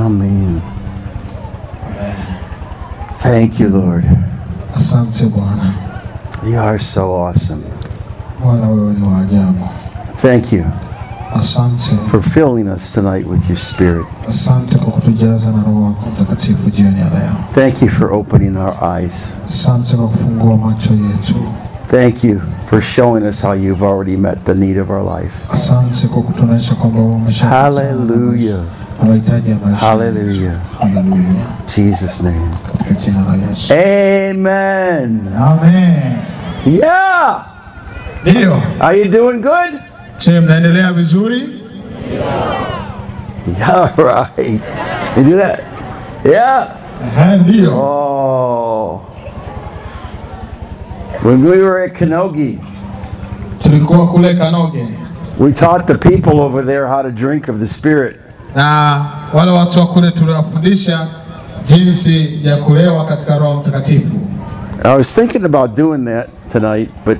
Amen. Thank you, Lord. Asante Bwana. You are so awesome. Bwana wewe ni wa ajabu. Thank you Asante for filling us tonight with your Spirit. Asante kwa kutujaza na Roho wako Mtakatifu jioni ya leo. Thank you for opening our eyes. Asante kwa kufungua macho yetu. Thank you for showing us how you've already met the need of our life. Asante kwa kutuonyesha kwamba umeshafikia Hallelujah. mahitaji ya maisha. Hallelujah. Hallelujah. Jesus' name. Katika jina la Yesu. Amen. Amen. Yeah. Ndio. Are you doing good? Je, mnaendelea vizuri? Yeah, right. You do that? Yeah. Ndio. Oh. When we were at Kanogi, tulikuwa kule Kanoge. We taught the people over there how to drink of the Spirit. Na wale watu wa kule tuliwafundisha jinsi ya kulewa katika Roho Mtakatifu. I was thinking about doing that tonight, but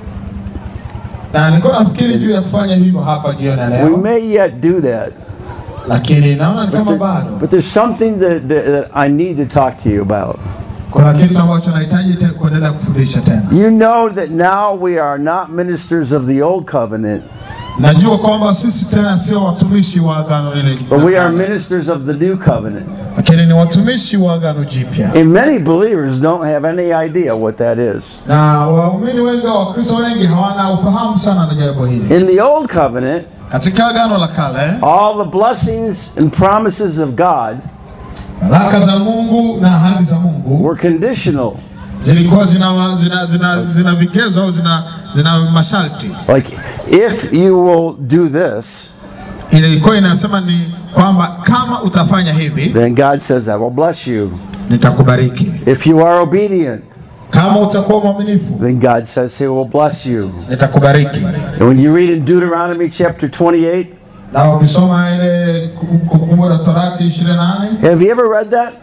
na nilikuwa nafikiri juu ya kufanya hivyo hapa jioni leo. We may yet do that. Lakini naona ni kama bado. But there's something that I need to talk to you about. Kuna kitu ambacho nahitaji kuendelea kufundisha tena. You know that now we are not ministers of the old covenant. Najua kwamba sisi tena sio watumishi wa agano lile. But we are ministers of the new covenant. Lakini ni watumishi wa agano jipya. And many believers don't have any idea what that is. Na waumini wengi wa Kristo wengi hawana ufahamu sana na jambo hili. In the old covenant, katika agano la kale, all the blessings and promises of God baraka za Mungu na ahadi za Mungu were conditional. Zilikuwa zina vigezo au zina masharti. Like, if you will do this, ilikuwa inasema ni kwamba kama utafanya hivi, then God says, I will bless you. Nitakubariki. If you are obedient, kama utakuwa mwaminifu, then God says He will bless you. Nitakubariki. And when you read in Deuteronomy chapter 28, na ukisoma ile Kumbukumbu la Torati 28, have you ever read that?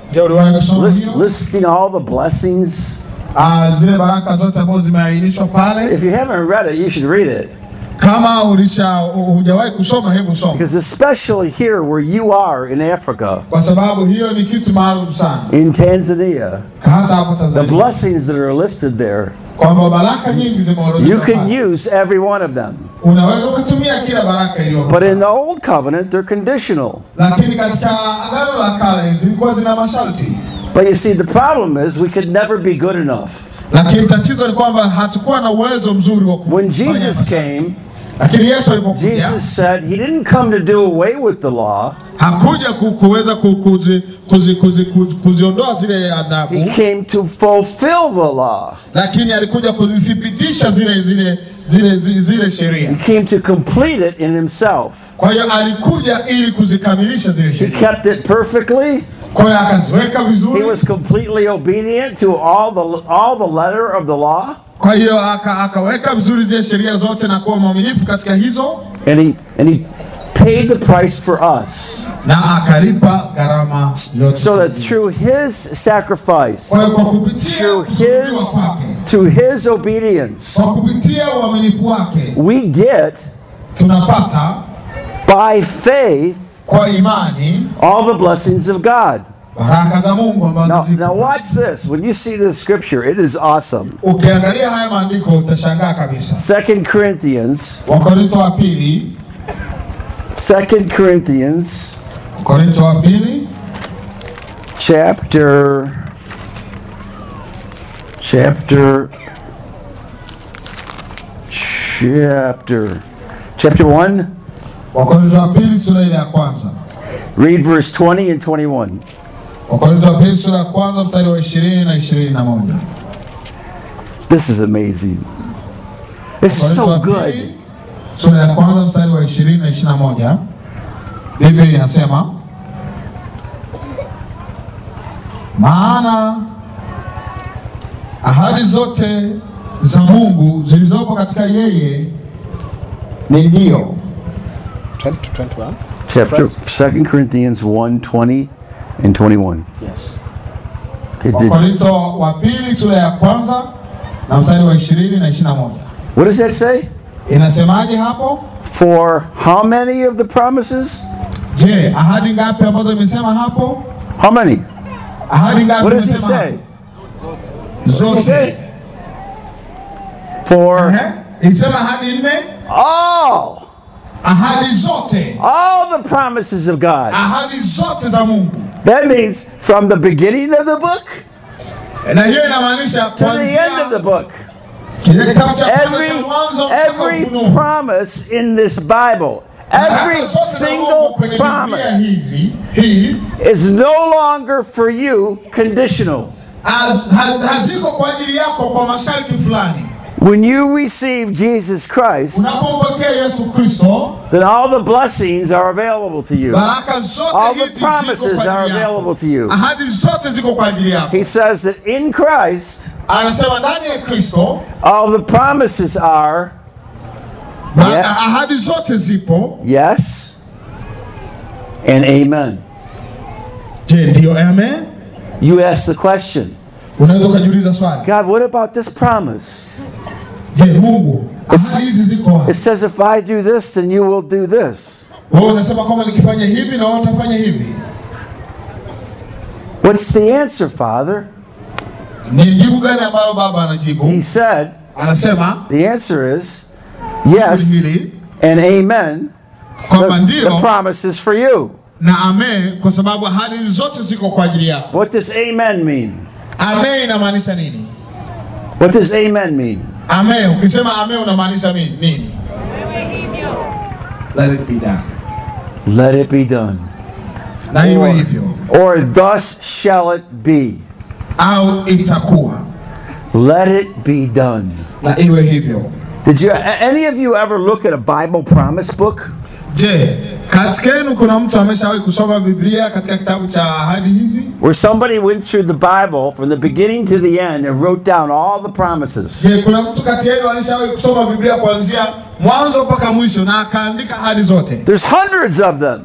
Listing all the blessings. Zile baraka zote ambazo zimeainishwa pale. If you haven't read it, you should read it. Kama hujawahi kusoma, hebu soma. Because especially here where you are in Africa, kwa sababu hiyo ni kitu maalum sana. In Tanzania, hata hapo Tanzania, the blessings that are listed there, kwamba baraka nyingi zimeorodheshwa. You can use every one of them. Unaweza kutumia kila baraka iliyo. But in the old covenant, they're conditional. Lakini katika agano la kale zilikuwa zina masharti. But you see, the problem is we could never be good enough. Lakini tatizo ni kwamba hatakuwa na uwezo mzuri wa kufanya. When Jesus came, Jesus said he didn't come to do away with the law. Hakuja kuweza kuziondoa zile adhabu. He came to fulfill the law. Lakini alikuja kuzithibitisha zile sheria. He came to complete it in himself. Kwa hiyo alikuja ili kuzikamilisha zile sheria. He kept it perfectly. Kwa hiyo akaziweka vizuri. He was completely obedient to all the letter of the law. Kwa hiyo akaweka vizuri zile sheria zote na kuwa mwaminifu katika hizo. And he paid the price for us. Na akalipa gharama yote. So that through his sacrifice, kwa kupitia through his obedience, kwa kupitia uaminifu wake, we get, tunapata by faith, kwa imani, all the blessings of God. Baraka za Mungu ambazo now watch this. When you see this scripture, it is awesome. Ukiangalia haya maandiko utashangaa kabisa. 2 Corinthians. Wakorintho wa pili. 2 Corinthians. Wakorintho wa pili. Chapter 1. Wakorintho wa pili sura ile ya kwanza. Read verse 20 and 21. Wakorintho wa pili sura ya kwanza mstari wa 20 na 21. This is amazing. This is so good. Sura ya kwanza mstari wa 20 na 21. Biblia inasema, maana ahadi zote za Mungu zilizopo katika yeye ni ndio. 20-21. Chapter 2 Corinthians 1:20 and 21. Yes. Wakorintho wa pili sura ya kwanza na mstari wa 20 na 21. What does that say? Inasemaje hapo? For how many of the promises? Je, ahadi ngapi ambazo nimesema hapo? How many? Ahadi ngapi? What does he say? Zote. For Isema ahadi nne? all. Ahadi zote. All the promises of God. Ahadi zote za Mungu. That means from the beginning of the book Na hiyo inamaanisha to the end of the book. Every promise in this Bible, every single promise is no longer for you conditional. When you receive Jesus Christ, then all the blessings are available to you. All the promises are available to you. He says that in Christ, all the promises are yes and amen. You ask the question, God, what about this promise? It says if I do this, then you will do this. What's the answer, Father? He said, the answer is yes and amen. The promise is for you. What does amen mean? What does amen mean? Amen. Ukisema amen unamaanisha nini? Let it be done. Let it be done. Na iwe hivyo. Or thus shall it be. Au itakuwa. Let it be done. Na iwe hivyo. Did you any of you ever look at a Bible promise book? Je, katika yenu kuna mtu ameshawahi kusoma Biblia katika kitabu cha ahadi hizi? Where somebody went through the Bible from the beginning to the end and wrote down all the promises. Je, kuna mtu kati yenu alishawahi kusoma Biblia kuanzia mwanzo mpaka mwisho na akaandika ahadi zote? There's hundreds of them.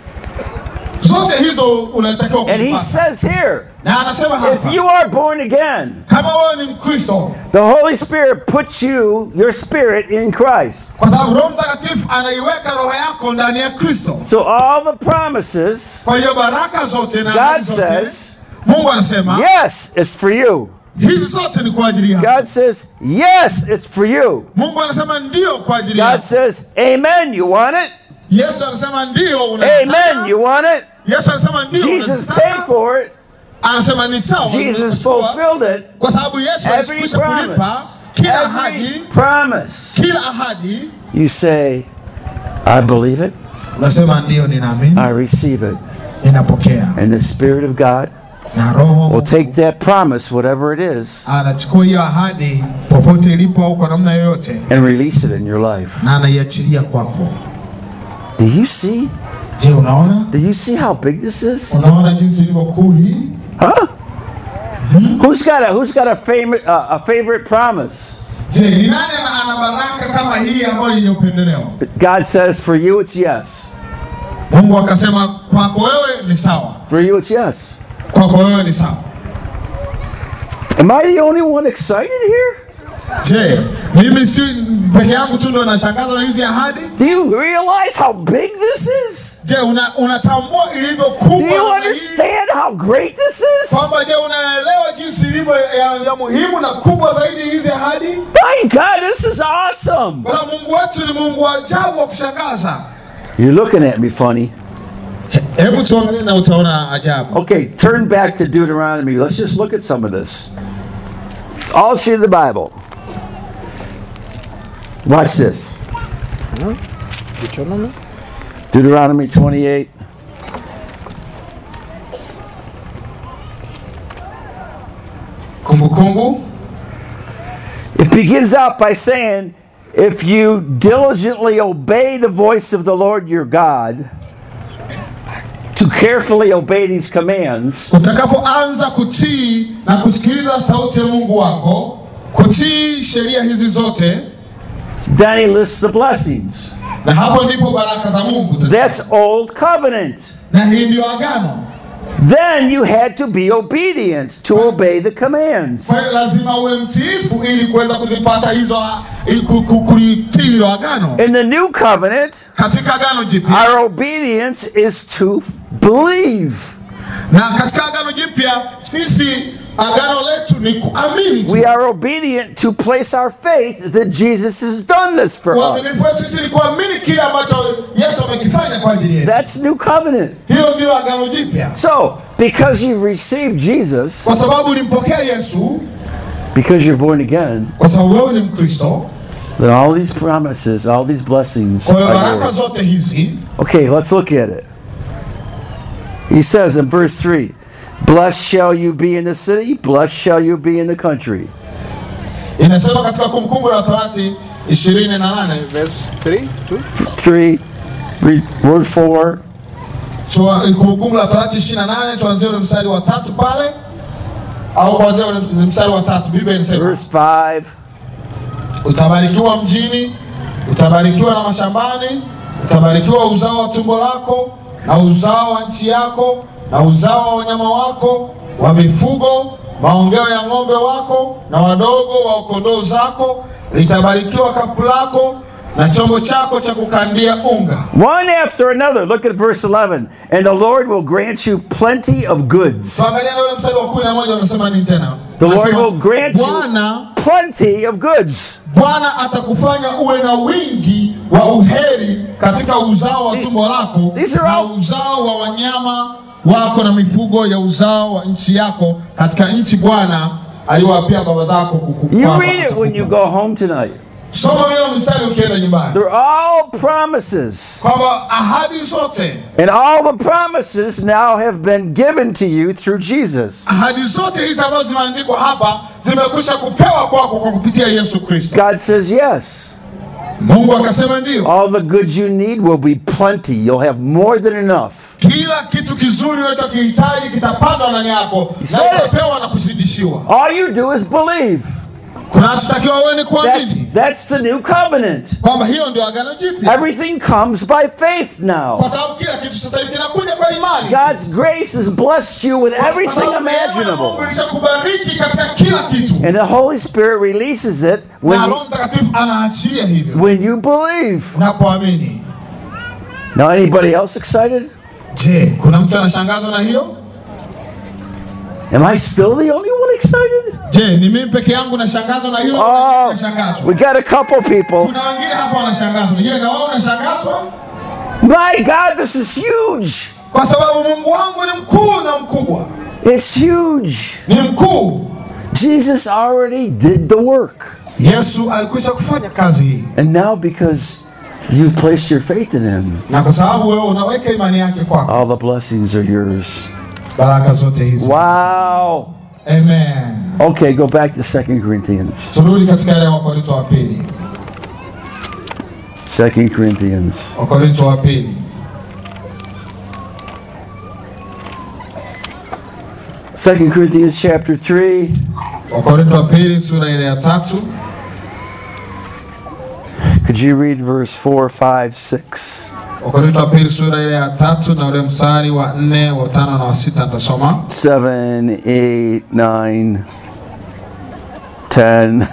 Zote hizo unatakiwa kuzipata. And he says here, na anasema hapa, if you are born again, kama wewe ni Mkristo, the Holy Spirit puts your spirit in Christ. Kwa sababu Roho Mtakatifu anaiweka roho yako ndani ya Kristo. So all the promises, kwa hiyo baraka zote na God says, Mungu anasema, yes, it's for you. Hizi zote ni kwa ajili yako. God says, yes, it's for you. Mungu anasema ndio kwa ajili yako. God says, amen, you want it? Yesu anasema ndio unataka. Amen, you want it? Yesu anasema ndio unataka. Jesus paid for it. Anasema ni sawa. Jesus fulfilled it. Kwa sababu Yesu alikwisha kulipa kila ahadi. Promise. Kila ahadi. You say, I believe it. Unasema ndio ninaamini. I receive it. Ninapokea. And the Spirit of God will take that promise, whatever it is, anachukua hiyo ahadi popote ilipo kwa namna yoyote and release it in your life. Na anaiachilia kwako. Do you see? Je, unaona? Do you see how big this is? Unaona jinsi ilivyo kuu hii? Huh? Who's got a favorite promise? Je, ni nani ana baraka kama hii ambayo yenye upendeleo? God says for you it's yes. Mungu akasema kwako wewe ni sawa. For you it's yes. Kwako wewe ni sawa. Am I the only one excited here? Je, mimi si peke yangu tu ndo nashangazwa na hizi ahadi? Do you realize how big this is? Je, unatambua ilivyo kubwa? Do you understand how great this is? Kwamba je, unaelewa jinsi ilivyo ya muhimu na kubwa zaidi hizi ahadi? My God, this is awesome. Bwana Mungu wetu ni Mungu wa ajabu wa kushangaza. You're looking at me funny. Hebu tuangalie na utaona ajabu. Okay, turn back to Deuteronomy. Let's just look at some of this. It's all through the Bible. Watch this. Deuteronomy 28. Kumbukumbu. It begins out by saying, if you diligently obey the voice of the Lord your God, to carefully obey these commands, utakapoanza kutii na kusikiliza sauti ya Mungu wako, kutii sheria hizi zote, then he lists the blessings. Na hapo ndipo baraka za Mungu. That's old covenant. Na hii ndio agano. then you had to be obedient to obey the commands. Kwa lazima uwe mtiifu ili kuweza kuzipata hizo kulitii hilo agano. In the new covenant, katika agano jipya, our obedience is to believe. Na katika agano jipya sisi agano letu ni kuamini tu. We are obedient to place our faith that Jesus has done this for us. Uaminifu wetu sisi ni kuamini kile ambacho Yesu amekifanya kwa ajili yetu. That's new covenant. Hilo ndilo agano jipya. So, because you've received Jesus, kwa sababu ulimpokea Yesu, because you're born again, kwa sababu wewe ni Mkristo, then all these promises, all these blessings kwa baraka zote hizi. Okay, let's look at it. He says in verse 3, blessed shall you be in the city, blessed shall you be in the country. Inasema katika Kumbukumbu la Torati 28 verse 3 word 4. Kumbukumbu la Torati 28 tuanzie ule mstari wa 3 pale au kuanzia ule mstari wa 3. Biblia inasema verse 5, utabarikiwa mjini, utabarikiwa na mashambani, utabarikiwa uzao wa tumbo lako na uzao wa nchi yako na uzao wa wanyama wako wa mifugo, maongeo ya ng'ombe wako na wadogo wa kondoo zako. Litabarikiwa kapu lako na chombo chako cha kukandia unga. One after another. Look at verse 11. And the Lord will grant you plenty of goods. The Lord will grant you plenty of goods. Bwana atakufanya uwe na wingi wa uheri katika uzao wa tumbo lako na uzao wa wanyama wako na mifugo ya uzao wa nchi yako katika nchi Bwana aliowapia baba zako kukupa. You read it when you go home tonight. They're all promises. And all the promises now have been given to you through Jesus. God says yes. All the goods you need will be plenty. You'll have more than enough. All you do is believe. That's the new covenant. Everything comes by faith now. God's grace has blessed you with everything imaginable. And the Holy Spirit releases it when you believe. Now, anybody else excited? Am I still the only one excited? Oh, we got a couple people. My God, this is huge. It's huge. Jesus already did the work. And now because you've placed your faith in Him, all the blessings are yours. Wow. Amen. Okay, go back to 2 Corinthians. 2 Corinthians. 2 Corinthians chapter 3. Could you read verse 4, 5, 6? 7, 8, 9, 10.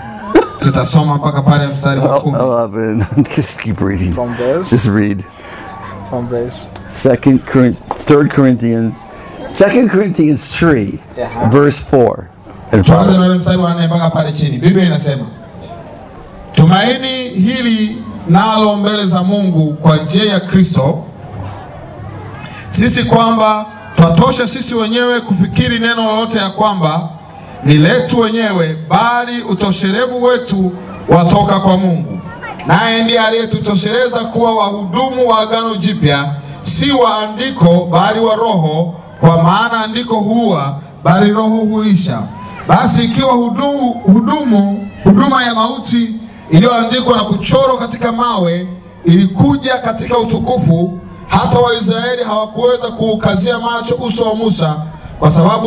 11. Just keep reading. From verse? Just read. From verse? 3 Corinthians 3, verse 4. Tumaini hili nalo mbele za Mungu kwa njia ya Kristo, sisi kwamba twatosha sisi wenyewe kufikiri neno lolote ya kwamba ni letu wenyewe, bali utosherevu wetu watoka kwa Mungu. Naye ndiye aliyetutosheleza kuwa wahudumu wa agano jipya, si wa andiko bali wa roho, kwa maana andiko huua bali roho huisha. Basi ikiwa huduma ya mauti iliyoandikwa na kuchorwa katika mawe ilikuja katika utukufu, hata Waisraeli hawakuweza kuukazia macho uso wa Musa kwa sababu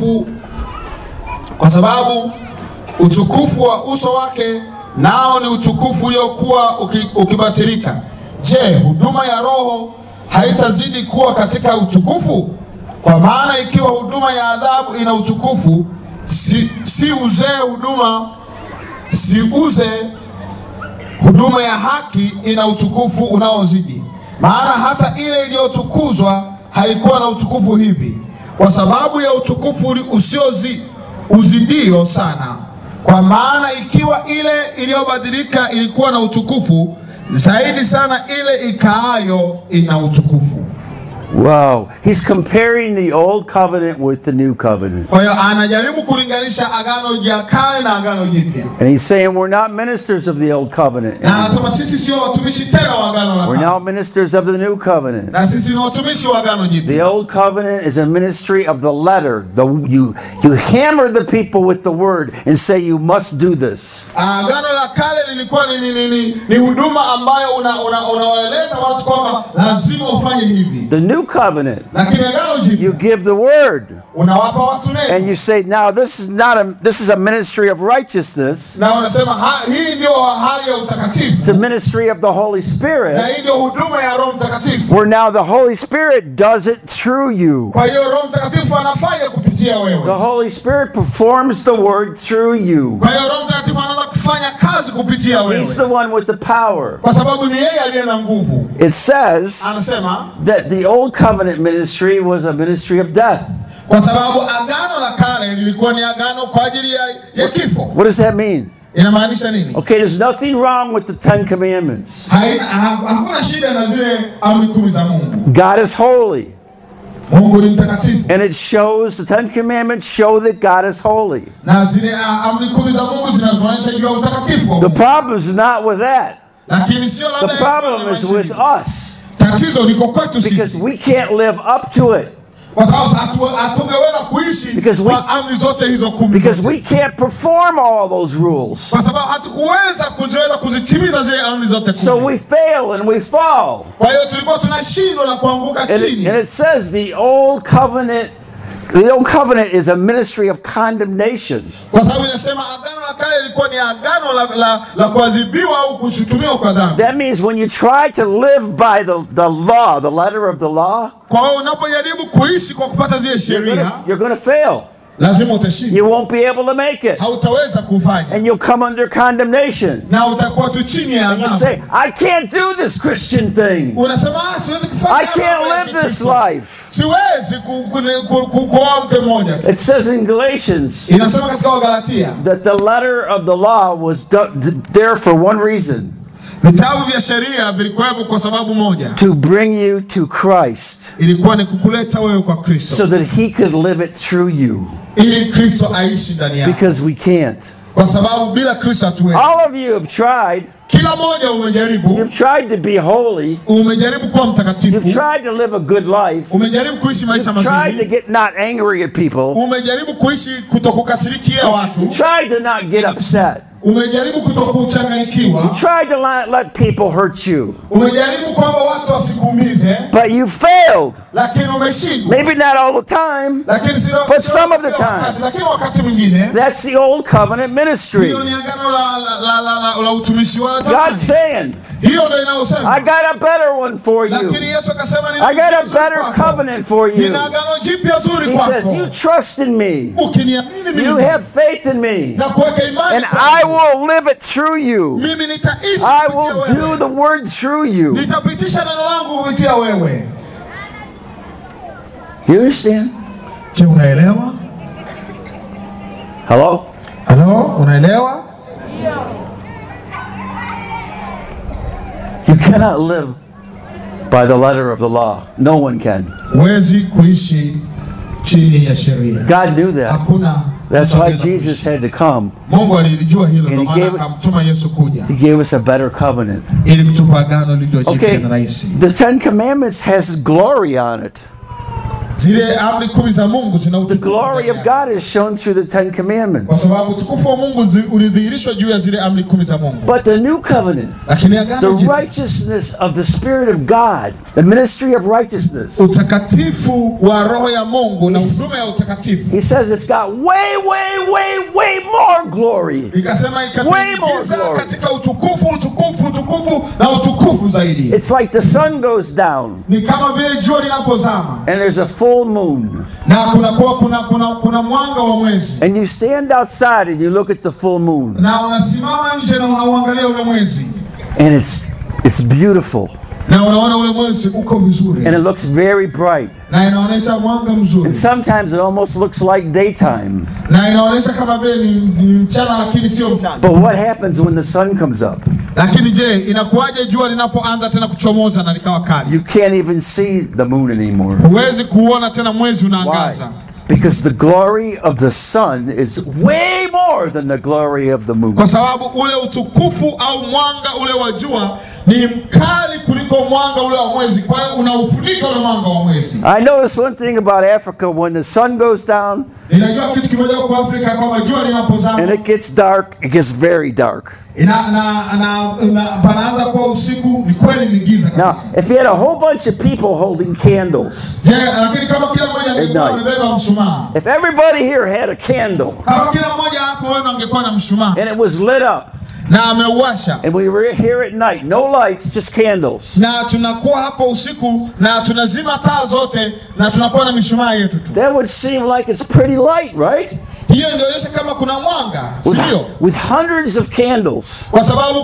utukufu wa uso wake nao ni utukufu uliokuwa ukibatilika. Je, huduma ya roho haitazidi kuwa katika utukufu? Kwa maana ikiwa huduma ya adhabu ina utukufu, si uze huduma ya haki ina utukufu unaozidi. Maana hata ile iliyotukuzwa haikuwa na utukufu hivi, kwa sababu ya utukufu uzidio sana. Kwa maana ikiwa ile iliyobadilika ilikuwa na utukufu, zaidi sana ile ikaayo ina utukufu. Wow, he's comparing the old covenant with the new covenant. Kwa hiyo anajaribu kulinganisha agano la kale na agano jipya. And he's saying we're not ministers of the old covenant. Na anasema sisi sio watumishi tena wa agano la kale. We're now ministers of the new covenant. Na sisi ni watumishi wa agano jipya. The old covenant is a ministry of the letter. You hammer the people with the word and say you must do this. Agano la kale lilikuwa ni huduma ambayo unawaeleza watu kwamba lazima ufanye hivi. The new covenant, you give the word and you say, now this is a ministry of righteousness. It's a ministry of the Holy Spirit, where now the Holy Spirit does it through you. The Holy Spirit performs the word through you. He's the one with the power. It says that the old covenant ministry was a ministry of death. What does that mean? Okay, there's nothing wrong with the 10 Commandments. God is holy. And it shows, the 10 Commandments show that God is holy. The problem is not with that. The problem is with us. Because we can't live up to it. Because we can't perform all those rules. So we fail and we fall. And it says the old covenant is a ministry of condemnation. That means when you try to live by the law, the letter of the law, you're going to fail. You won't be able to make it. And you'll come under condemnation. And you say, I can't do this Christian thing. I can't live this life. It says in Galatians that the letter of the law was there for one reason. To bring you to Christ, so that he could live it through you. Because we can't. All of you have tried. You've tried to be holy. You've tried to live a good life. You've tried to get not angry at people. You tried to not get upset. You tried to let people hurt you. But you failed. Maybe not all the time, but some of the time. That's the old covenant ministry. God's saying, I got a better one for you. I got a better covenant for you. He says, you trust in me. You have faith in me. And I will live it through you. I will do the word through you. You understand? Hello? You cannot live by the letter of the law. No one can. God knew that. That's why Jesus had to come. And he gave us a better covenant. Okay, the 10 Commandments has glory on it. The glory of God is shown through the 10 Commandments. But the new covenant, the righteousness of the Spirit of God, the ministry of righteousness, he says it's got way more glory. Way more glory. utukufu na utukufu zaidi. It's like the sun goes down. Ni kama vile jua linapozama. And there's a full moon. Na kuna mwanga wa mwezi. And you stand outside and you look at the full moon. Na unasimama nje na unauangalia ule mwezi. And it's beautiful. Na unaona ule mwezi uko vizuri. And it looks very bright. Na inaonyesha mwanga mzuri. And sometimes it almost looks like daytime. Na inaonyesha kama vile ni mchana lakini sio mchana. But what happens when the sun comes up? Lakini je, inakuwaje jua linapoanza tena kuchomoza na likawa kali? You can't even see the moon anymore. Huwezi kuona tena mwezi unaangaza. Because the glory of the sun is way more than the glory of the moon. Kwa sababu ule utukufu au mwanga ule wa jua ni mkali kuliko mwanga ule wa mwezi. Kwa hiyo unaufunika ule mwanga wa mwezi. I notice one thing about Africa: when the sun goes down, ninajua kitu kimoja kwa Afrika, kwamba jua linapozama and it gets dark, it gets very dark. Panaanza kuwa usiku, ni kweli ni giza kabisa. Now, if you had a whole bunch of people holding candles, lakini kama kila mmoja angekuwa amebeba mshumaa, if everybody here had a candle, kama kila mmoja hapo wewe angekuwa na mshumaa, and it was lit up, na ameuwasha, and we were here at night, no lights, just candles, na tunakuwa hapo usiku na tunazima taa zote na tunakuwa na mishumaa yetu tu, that would seem like it's pretty light, right? Hiyo inaonyesha kama kuna mwanga, sio? With hundreds of candles. Kwa sababu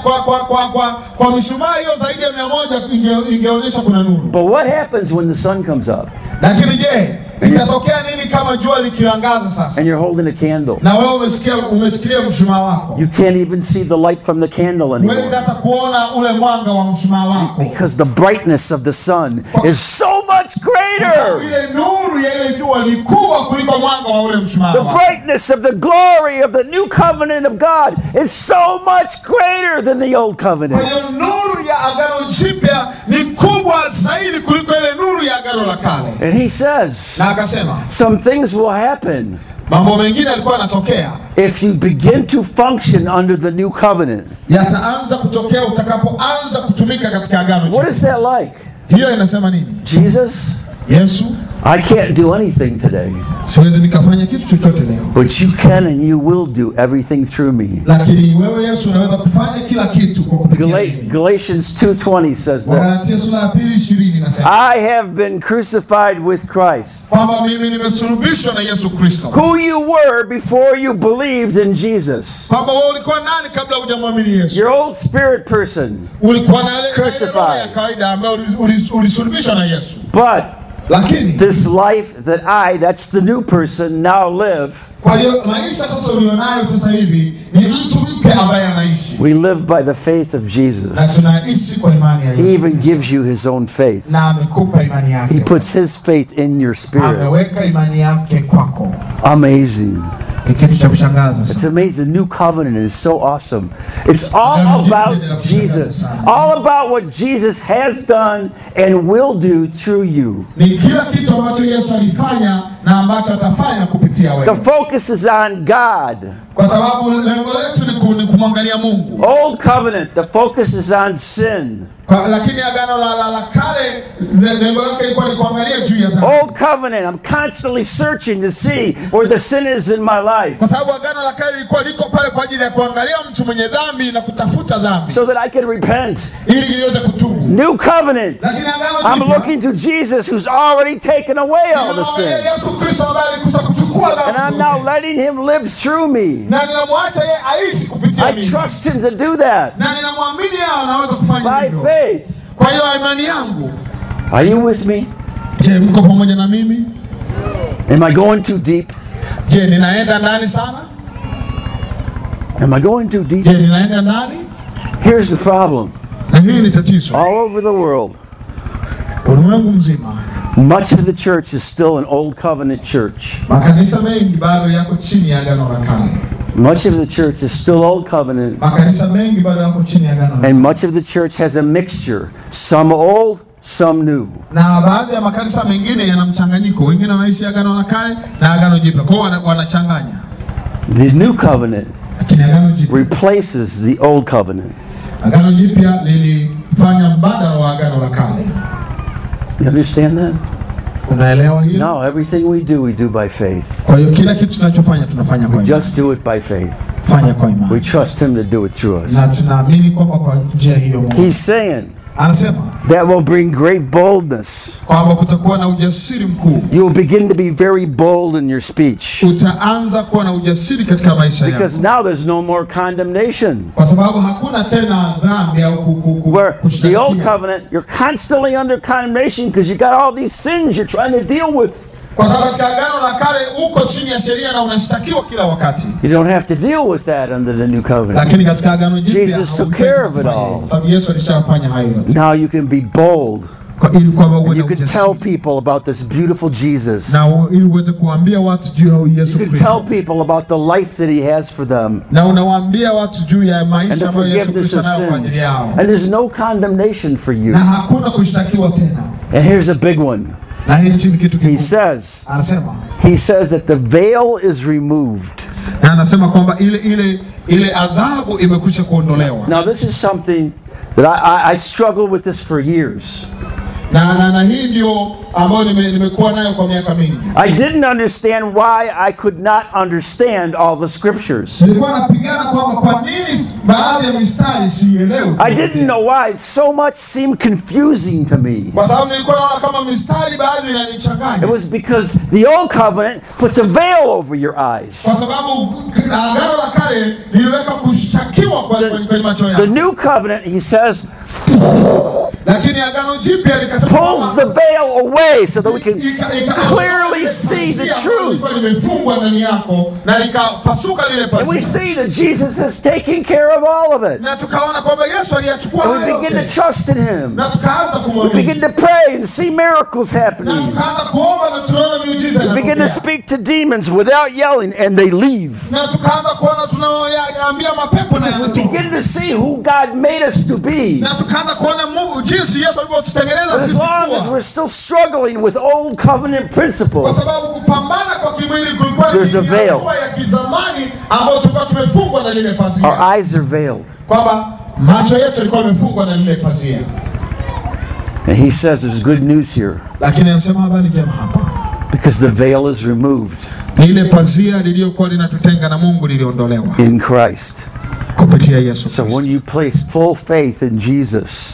kwa mishumaa hiyo zaidi ya 100 ingeonyesha kuna nuru. But what happens when the sun comes up? Lakini je, itatokea nini kama jua likiangaza sasa? And you're holding a candle. Na wewe umeshikilia mshumaa wako. You can't even see the light from the candle anymore. Huwezi hata kuona ule mwanga wa mshumaa wako. Because the brightness of the sun is so much greater. Ile nuru ya ile jua ni kubwa kuliko mwanga wa ule mshumaa wako. The brightness of the glory of the new covenant of God is so much greater than the old covenant. Kwa hiyo nuru ya agano jipya ni kubwa zaidi kuliko ile nuru ya agano la kale. And he says, na akasema, some things will happen. Mambo mengine yalikuwa yanatokea if you begin to function under the new covenant. Yataanza kutokea utakapoanza kutumika katika agano jipya. What is that like? Hiyo inasema nini? Jesus, Yesu, I can't do anything today. Siwezi nikafanya kitu chochote leo. But you can and you will do everything through me. Lakini wewe Yesu unaweza kufanya kila kitu kwa kupitia mimi. Galatians 2:20 says this. Galatia sura ya 2:20 inasema, I have been crucified with Christ. Kwamba mimi nimesulubishwa na Yesu Kristo. Who you were before you believed in Jesus. Kwamba wewe ulikuwa nani kabla hujamwamini Yesu? Your old spirit person. Ulikuwa na ile crucified ya kawaida ambayo ulisulubishwa na Yesu. But lakini this life that that's the new person, now live. Kwa hiyo maisha sasa ulionayo sasa hivi ni mtu mpya ambaye anaishi. We live by the faith of Jesus. Na tunaishi kwa imani ya Yesu. He even gives you his own faith. Na amekupa imani yake. He puts his faith in your spirit. Ameweka imani yake kwako. Amazing. It's amazing. The new covenant is so awesome. It's all about Jesus. All about what Jesus has done and will do through you. The focus is on God. Old covenant, the focus is on sin. Old covenant, I'm constantly searching to see where the sin is in my life, so that I can repent. New covenant, I'm looking to Jesus who's already taken away all the sin, and I'm now letting him live through me. I trust him to do that by faith. Are you with me? Am I going too deep? Am I going too deep? Here's the problem. All over the world, much of the church is still an old covenant church. Much of the church is still old covenant, and much of the church has a mixture, some old, some new. The new covenant replaces the old covenant. You understand that? No, everything we do by faith. We just do it by faith. fanya kwa imani. We trust him to do it through us. Na tunaamini kwamba kwa njia hiyo Mungu. He's saying anasema that will bring great boldness. Kwamba kutakuwa na ujasiri mkuu. You will begin to be very bold in your speech. Utaanza kuwa na ujasiri katika maisha yako. Because now there's no more condemnation. Kwa sababu hakuna tena dhambi au where the old covenant, you're constantly under condemnation because you got all these sins you're trying to deal with. Kwa sababu katika agano la kale uko chini ya sheria na unashtakiwa kila wakati. You don't have to deal with that under the new covenant. Lakini katika agano jipya Jesus took care of it all. Sababu Yesu alishafanya hayo yote. Now you can be bold. And you can tell people about this beautiful Jesus. You can tell people about the life that he has for them. And the forgiveness of sins. And there's no condemnation for you. And here's a big one. He says that the veil is removed. Now this is something that I struggled with this for years. Na hii ndio ambayo nimekuwa nayo kwa miaka mingi. I didn't understand why I could not understand all the scriptures. Nilikuwa napigana kwamba kwa nini baadhi ya mistari sielewi. I didn't know why so much seemed confusing to me. Kwa sababu nilikuwa naona kama mistari baadhi inanichanganya. It was because the old covenant puts a veil over your eyes. Kwa sababu agano la kale liliweka kushtakiwa kwenye macho yako. The new covenant, he says, pulls the veil away so that we can clearly see the truth. And we see that Jesus is taking care of all of it. And we begin to trust in him. We begin to pray and see miracles happening. We begin to speak to demons without yelling and they leave. We begin to see who God made us to be. As long as we're still struggling with old covenant principles, there's a veil. Our eyes are veiled. And he says there's good news here. Because the veil is removed in Christ. So when you place full faith in Jesus,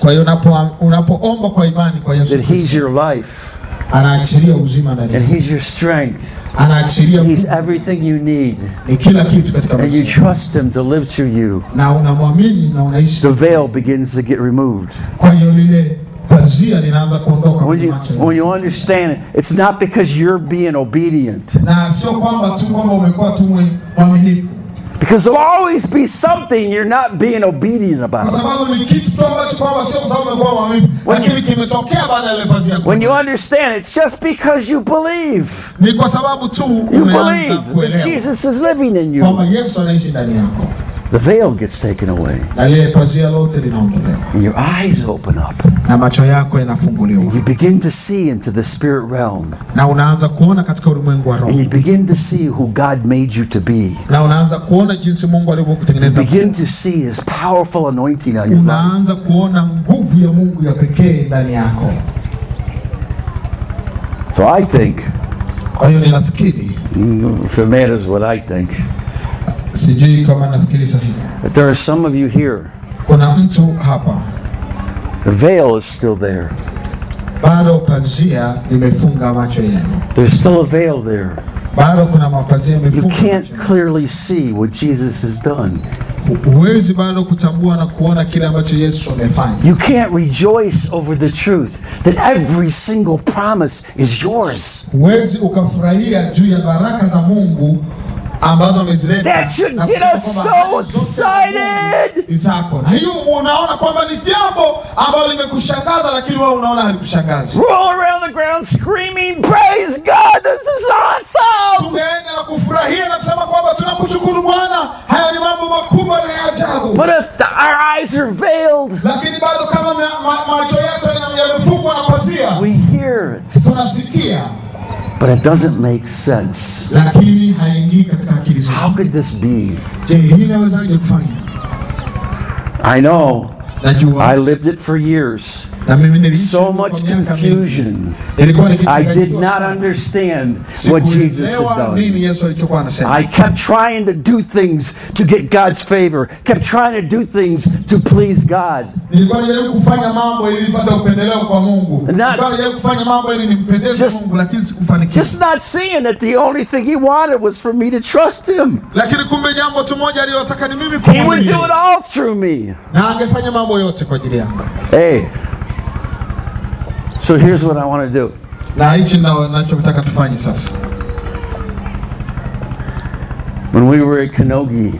that he's your life, and he's your strength, he's everything you need, and you trust him to live through you, the veil begins to get removed. When you understand it, it's not because you're being obedient. Because there'll always be something you're not being obedient about. When you understand, it's just because you believe. You believe that Jesus is living in you. The veil gets taken away. And your eyes open up. And you begin to see into the spirit realm. And you begin to see who God made you to be. You begin to see his powerful anointing on your life. So I think, if it matters what I think, that there are some of you here, the veil is still there. There's still a veil there. You can't clearly see what Jesus has done. You can't rejoice over the truth that every single promise is yours. That should get us so excited. Roll around the ground screaming, praise God, this is awesome. But if our eyes are veiled, we hear it, but it doesn't make sense. How could this be? I know I lived it for years. So much confusion. I did not understand what Jesus had done. I kept trying to do things to get God's favor. Kept trying to do things to please God. Just not seeing that the only thing He wanted was for me to trust Him. He would do it all through me. Hey, so here's what I want to do. When we were at Kanogi,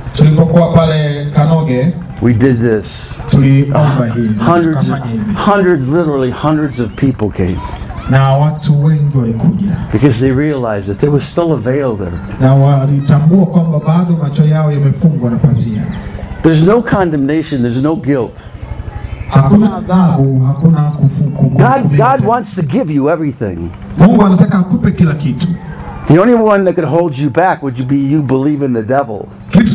we did this. Literally hundreds of people came. Because they realized that there was still a veil there. There's no condemnation, there's no guilt. God wants to give you everything. The only one that could hold you back would be you believe in the devil.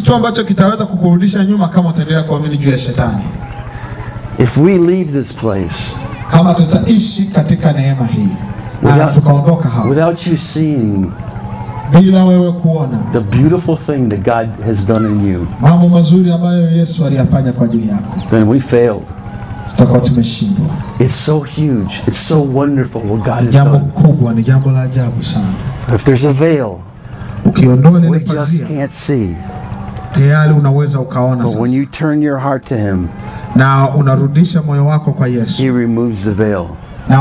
If we leave this place without you seeing the beautiful thing that God has done in you, then we failed. It's so huge. It's so wonderful what God has done. If there's a veil, we just can't see. But when you turn your heart to Him, He removes the veil.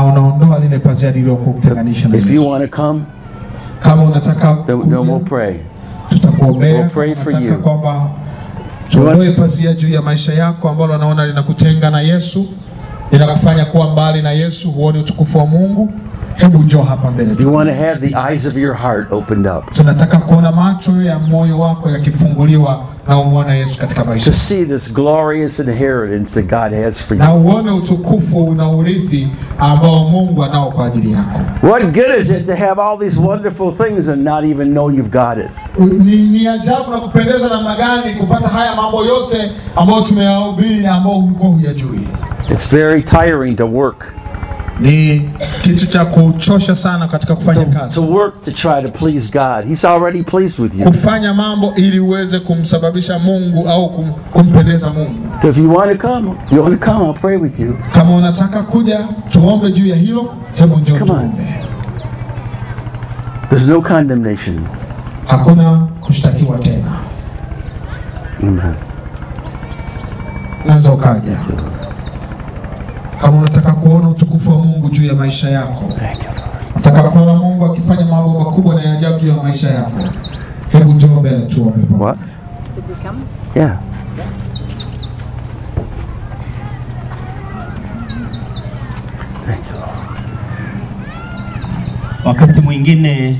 If you want to come, then we'll pray. We'll pray for you. Tuondoe pazia juu ya maisha yako ambalo unaona linakutenga na Yesu, linakufanya kuwa mbali na Yesu, huoni utukufu wa Mungu. Hebu njoo hapa mbele. You want to have the eyes of your heart opened up. Tunataka kuona macho ya moyo wako yakifunguliwa na uone Yesu katika maisha. To see this glorious inheritance that God has for you. Na uone utukufu na urithi ambao Mungu anao kwa ajili yako. What good is it to have all these wonderful things and not even know you've got it? Ni ajabu na kupendeza namna gani kupata haya mambo yote ambayo tumeyahubiri na ambao ulikuwa hujajui. It's very tiring to work. Ni kitu cha kuchosha sana katika kufanya kazi. To work to try to please God. He's already pleased with you. Kufanya mambo ili uweze kumsababisha Mungu au kumpendeza Mungu. So if you want to come, I'll pray with you. Kama unataka kuja, tuombe juu ya hilo, hebu njoo tuombe. There's no condemnation. Hakuna kushtakiwa tena. Amen. Naanza ukaja. Kama unataka kuona utukufu wa Mungu juu ya maisha yako, unataka kuona Mungu akifanya mambo makubwa na ya ajabu juu ya maisha yako, hebu njoo mbele tuombe. What? Did you come? Yeah. Thank you. Wakati mwingine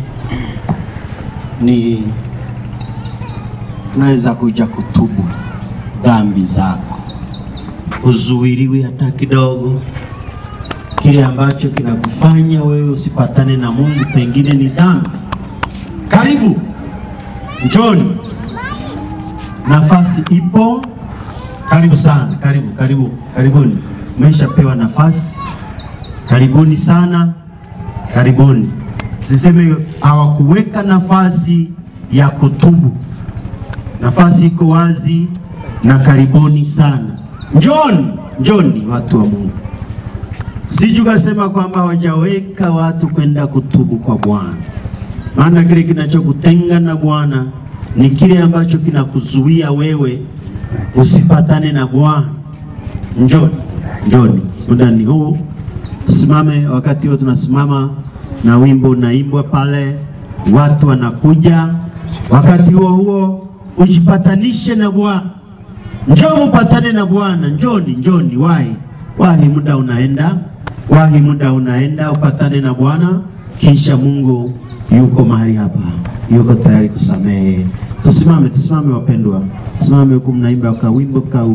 ni naweza kuja kutubu dhambi zako, uzuiliwi hata kidogo. Kile ambacho kinakufanya wewe usipatane na Mungu pengine ni dhambi. Karibu, njoni, nafasi ipo. Karibu sana, karibuni. Mmeshapewa nafasi, karibuni sana, karibuni. Siseme hawakuweka nafasi ya kutubu. Nafasi iko wazi na karibuni sana. Njoni watu wa Mungu. Sijukasema kwamba hawajaweka watu kwenda kutubu kwa Bwana. Maana kile kinachokutenga na Bwana ni kile ambacho kinakuzuia wewe usipatane na Bwana. Njoni. Muda ni huu. Tusimame, wakati huo tunasimama na wimbo unaimbwa pale, watu wanakuja. Wakati huo ujipatanishe na Bwana. Njoo mpatane na Bwana. Njoni, wahi muda unaenda, upatane na Bwana. Kisha Mungu yuko mahali hapa, yuko tayari kusamehe. Tusimame wapendwa. Tusimame huku mnaimba kwa wimbo kwa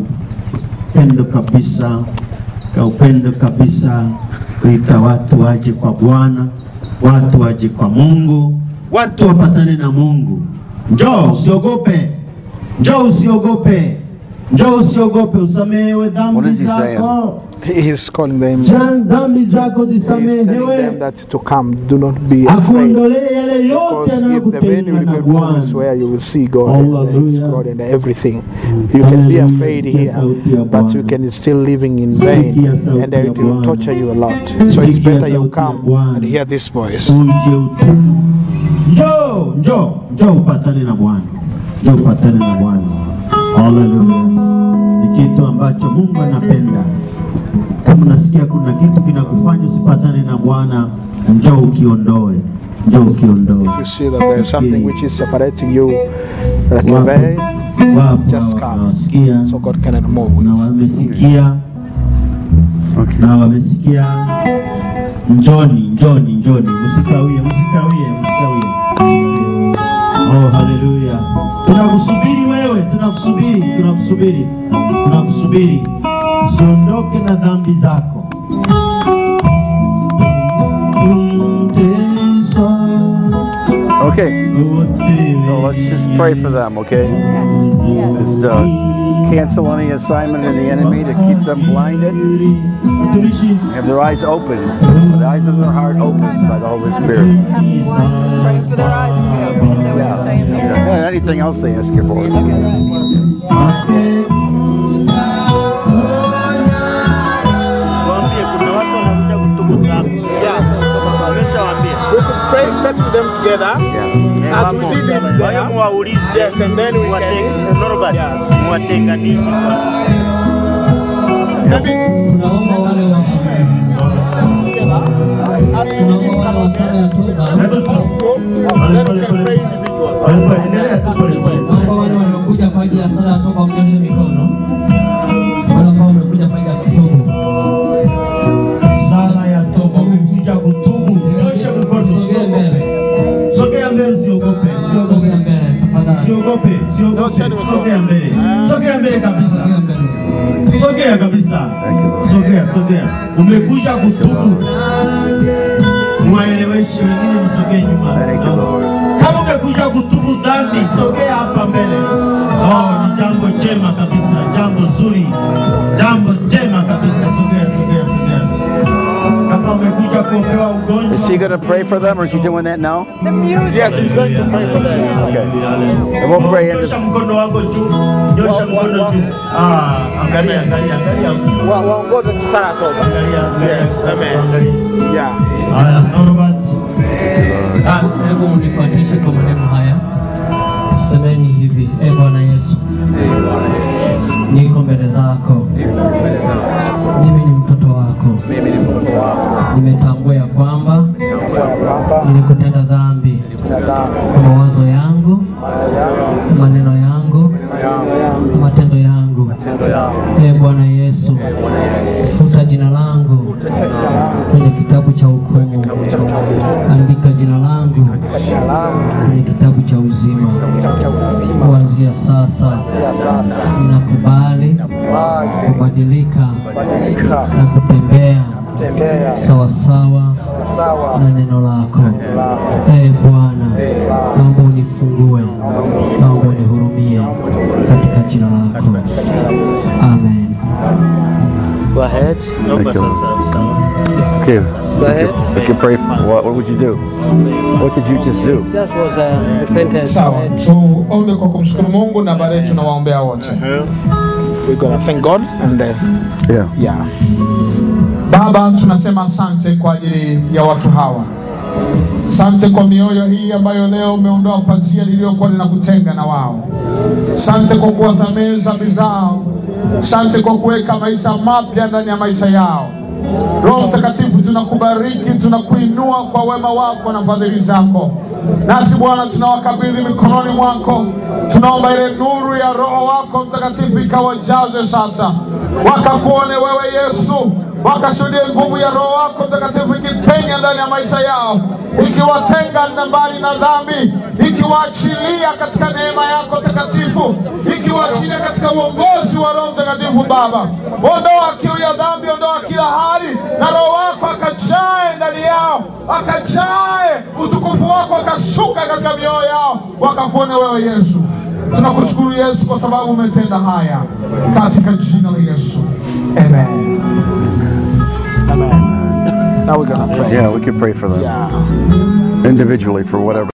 upendo kabisa, kuita watu waje kwa Bwana, watu waje kwa Mungu, watu wapatane na Mungu. Njoo usiogope. Njoo usiogope, usamehewe dhambi zako. He is calling them. Dhambi zako zisamehewe. He's telling them that to come, do not be afraid. Because if the many will be promised where you will see God and His God and everything. You can be afraid here, but you can still living in vain, and it will torture you a lot. So it's better you come and hear this voice. Njoo upatane na Bwana. Njoo upatane na Bwana. Hallelujah. Ni kitu ambacho Mungu anapenda. Kama unasikia kuna kitu kinakufanya usipatane na Bwana, njoo ukiondoe. Njoo ukiondoe. If you see that there is something which is separating you like a veil, just come so God can remove it. Na wamesikia. Na wamesikia. Njoni. Msikawie. Oh, hallelujah. Tunakusubiri wewe, tunakusubiri. Usiondoke na dhambi zako. Okay. So let's just pray for them, okay? Just cancel any assignment of the enemy to keep them blinded. Have their eyes open, the eyes of their heart opened by the Holy Spirit. Pray for their eyes to be open. Is that what you're saying? Yeah, anything else they ask you for. We could pray first with them together, as we did it there. Yes, and then we can. Sogea. Umekuja kutubu. Mueleweshe wengine msogee nyuma. Kama umekuja kutubu dhambi, sogea hapa mbele. Oh, ni jambo jema kabisa, jambo zuri. Jambo jema kabisa, sogea. Kama umekuja kuopewa ugonjwa. Is he going to pray for them or is he doing that now? The music. Yes, he's going to pray for them. Okay. And we'll pray into mkono wako juu. Nyosha mkono juu. Angalia. Waongoze tu sala toba. Yes, amen. Yeah. Hebu mnifuatishe kwa maneno haya. Semeni hivi: Bwana Yesu, niko mbele zako. Mimi ni mtoto wako. Nimetambua ya kwamba nilikutenda dhambi kwa mawazo yangu, maneno yangu, matendo yangu. Bwana Yesu, futa jina langu kwenye kitabu cha hukumu. Andika jina langu kwenye kitabu cha uzima. Kuanzia sasa ninakubali kubadilika na kutembea sawasawa na neno lako. Bwana, naomba unifungue, naomba unihurumie katika jina lako. Amen. Go ahead. Okay. Go ahead. We can pray. What would you do? What did you just do? That was repentance. Sawa, tuombe kwa kumshukuru Mungu na baadaye tunawaombea wote. We're going to thank God and yeah. Baba, tunasema asante kwa ajili ya watu hawa. Asante kwa mioyo hii ambayo leo umeondoa pazia lililokuwa linakutenga na wao. Asante kwa kuwasamehe dhambi zao. Asante kwa kuweka maisha mapya ndani ya maisha yao. Roho Mtakatifu, tunakubariki, tunakuinua kwa wema wako na fadhili zako. Nasi Bwana tunawakabidhi mikononi mwako. Tunaomba ile nuru ya Roho wako Mtakatifu ikawajaze sasa. Wakakuone wewe Yesu. Wakashuhudie nguvu ya Roho wako Mtakatifu ikipenya ndani ya maisha yao, ikiwatenga mbali na dhambi, ikiwaachilia katika neema yako takatifu, ikiwaachilia katika uongozi wa Roho Mtakatifu. Baba, ondoa kiu ya dhambi, ondoa kila hali, na Roho wako akajae ndani yao, akajae utukufu wako akashuka katika mioyo yao, wakakuone wewe Yesu. Tunakushukuru Yesu kwa sababu umetenda haya katika jina la Yesu. Amen. Amen. Now we're going to pray. Yeah, we could pray for them. Yeah. Individually for whatever.